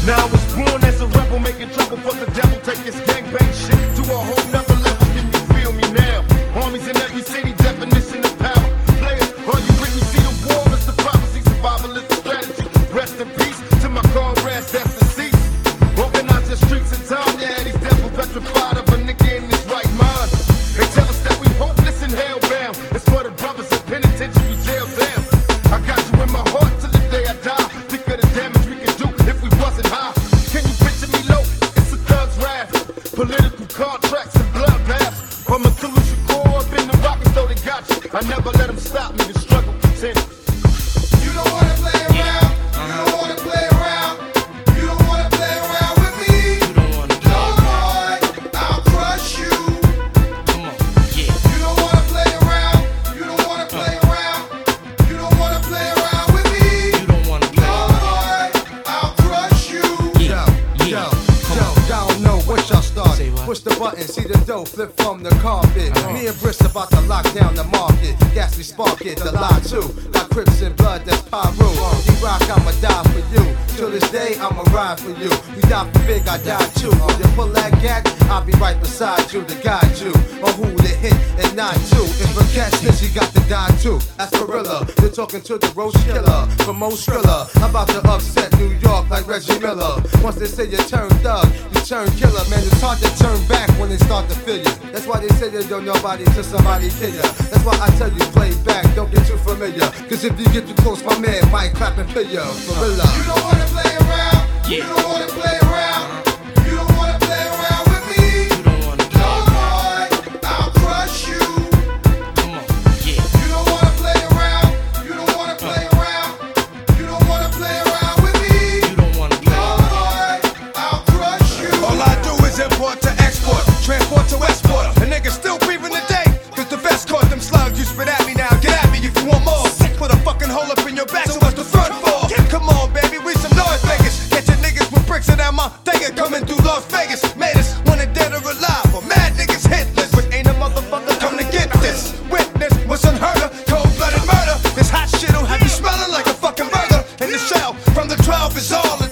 Now I was born as a rebel, making trouble for the devil. Take this gangbang shit to a whole nother level. Can you feel me now? Armies in every city, definition of power. Players, all you Britney, see the war is the prophecy. Survival is the strategy. Rest in peace to my comrades that's deceased. Organize the streets in time, yeah, these devils petrified of a nigga in his right mind. They tell us that we hopeless and hellbound. It's for the brothers in penitentiary jail down. I got you in my heart till the day I die. Think of the damage we could do if we wasn't high. Can you picture me low? It's a thug's wrath. Political contracts and bloodbaths. From a Zulu Shakur up in the rockets, though they got you. I never let them stop me. The struggle continues. You don't wanna play around. You don't wanna play around. You don't wanna play around with me. You don't wanna play No boy, I'll crush you. Come on, yeah. You don't wanna play around. You don't wanna play around. You don't wanna play around with me. You don't wanna play No boy, I'll crush you. Yeah, yeah. Y'all know what y'all start. Say what? Push the button, see the dough flip from the carpet. Me and Briss about to lock down the market. Gas, we spark it, the lie too. Got Crips and blood, that's Pyro. You rock, I'ma die for you. Till this day, I'ma ride for you. You die for big, I die too. When you pull that gat, I'll be right beside you to guide you on who to hit and not to. If a catch hits, you got to die too. That's Gorilla. You're talking to the roach killer from Mo Skrilla. I'm about to upset New York like Reggie Miller. Once they say you turn thug, you turn killer. Man, it's hard to turn back when they start to feel you. That's why they say you don't nobody till somebody kill you. That's why I tell you play back, don't get too familiar. Cause if you get too close, my man might clap and kill you. Gorilla. You don't wanna play around. Yeah. You don't wanna play around. You don't wanna play around with me. You don't wanna No play boy, I'll crush you. Come on, yeah. You don't wanna play around. You don't wanna play around. You don't wanna play around with me. You don't wanna play No boy, I'll crush you. All I do is import to export, transport to export. A nigga still breathing today, cause the vest caught them slugs. You spit at me now, get at me if you want more. Put a fucking hole up in your back, so what's the front for? Come on, baby, we some Las Vegas. Catch your niggas with bricks in that motherfucker coming through Las Vegas. Made us wanted dead or alive, or mad niggas hitless. But ain't a motherfucker come to get this. Witness what's unheard of, cold-blooded murder. This hot shit'll have you smelling like a fucking burger. And the shell from the 12 is all